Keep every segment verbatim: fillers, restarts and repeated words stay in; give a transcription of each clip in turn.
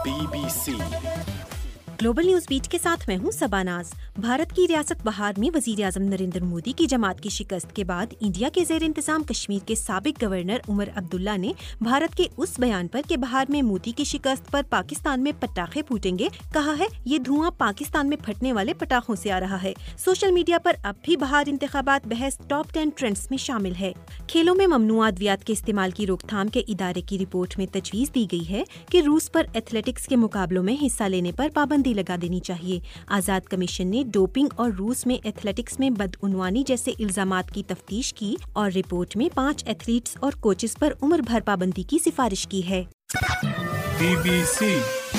Be B C global news beat کے ساتھ میں ہوں سباناز۔ بھارت کی ریاست بہار میں وزیر اعظم نریندر مودی کی جماعت کی شکست کے بعد انڈیا کے زیر انتظام کشمیر کے سابق گورنر عمر عبداللہ نے بھارت کے اس بیان پر کہ بہار میں مودی کی شکست پر پاکستان میں پٹاخے پھوٹیں گے کہا ہے یہ دھواں پاکستان میں پھٹنے والے پٹاخوں سے آ رہا ہے۔ سوشل میڈیا پر اب بھی بہار انتخابات بحث ٹاپ ٹین ٹرینڈز میں شامل ہے۔ کھیلوں میں ممنوع ادویات کے استعمال کی روک تھام کے ادارے کی رپورٹ میں تجویز دی گئی ہے کہ روس پر ایتھلیٹکس کے مقابلوں میں حصہ لینے پر پابندی لگا دینی چاہیے۔ آزاد کمیشن نے ڈوپنگ اور روس میں ایتھلیٹکس میں بدعنوانی جیسے الزامات کی تفتیش کی اور رپورٹ میں پانچ ایتھلیٹس اور کوچز پر عمر بھر پابندی کی سفارش کی ہے۔ بی بی سی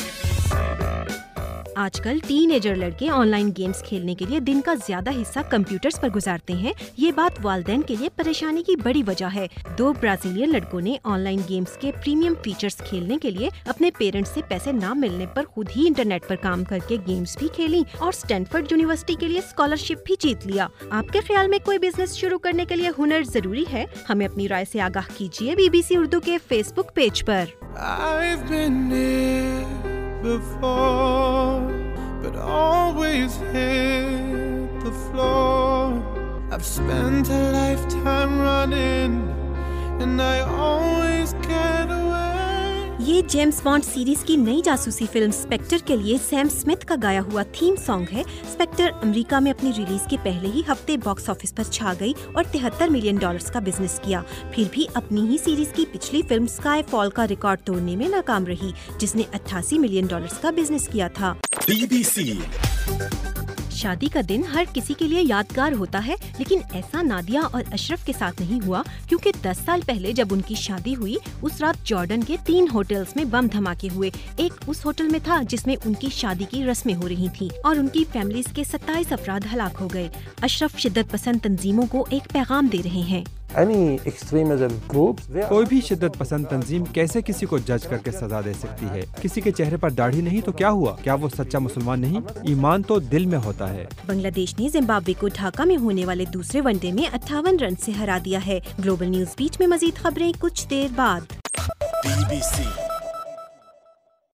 آج کل ٹین ایجر لڑکے آن لائن گیمز کھیلنے کے لیے دن کا زیادہ حصہ کمپیوٹرز پر گزارتے ہیں۔ یہ بات والدین کے لیے پریشانی کی بڑی وجہ ہے۔ دو برازیلین لڑکوں نے آن لائن گیمز کے پریمیم فیچرز کھیلنے کے لیے اپنے پیرنٹس سے پیسے نہ ملنے پر خود ہی انٹرنیٹ پر کام کر کے گیمز بھی کھیلی اور اسٹینفورڈ یونیورسٹی کے لیے اسکالرشپ بھی جیت لیا۔ آپ کے خیال میں کوئی بزنس شروع کرنے کے لیے ہنر ضروری ہے؟ ہمیں اپنی رائے سے آگاہ کیجیے بی بی سی اردو کے فیس بک پیج پر۔ I've been here before, but always hit the floor. I've spent a lifetime running, and I always get away. یہ جیمز بانڈ سیریز کی نئی جاسوسی فلم اسپیکٹر کے لیے سیم اسمتھ کا گایا ہوا تھیم سانگ ہے۔ اسپیکٹر امریکہ میں اپنی ریلیز کے پہلے ہی ہفتے باکس آفس پر چھا گئی اور تہتر ملین ڈالرز کا بزنس کیا۔ پھر بھی اپنی ہی سیریز کی پچھلی فلم اسکائی فال کا ریکارڈ توڑنے میں ناکام رہی، جس نے اٹھاسی ملین ڈالرز کا بزنس کیا تھا۔ بی بی سی شادی کا دن ہر کسی کے لیے یادگار ہوتا ہے، لیکن ایسا نادیہ اور اشرف کے ساتھ نہیں ہوا، کیونکہ دس سال پہلے جب ان کی شادی ہوئی اس رات جارڈن کے تین ہوٹلز میں بم دھماکے ہوئے۔ ایک اس ہوٹل میں تھا جس میں ان کی شادی کی رسمیں ہو رہی تھیں اور ان کی فیملیز کے ستائیس افراد ہلاک ہو گئے۔ اشرف شدت پسند تنظیموں کو ایک پیغام دے رہے ہیں۔ کوئی بھی شدت پسند تنظیم کیسے کسی کو جج کر کے سزا دے سکتی ہے؟ کسی کے چہرے پر داڑھی نہیں تو کیا ہوا؟ کیا وہ سچا مسلمان نہیں؟ ایمان تو دل میں ہوتا ہے۔ بنگلہ دیش نے زمبابوے کو ڈھاکہ میں ہونے والے دوسرے ون ڈے میں اٹھاون رن سے ہرا دیا ہے۔ گلوبل نیوز بیٹ میں مزید خبریں کچھ دیر بعد۔ Be B C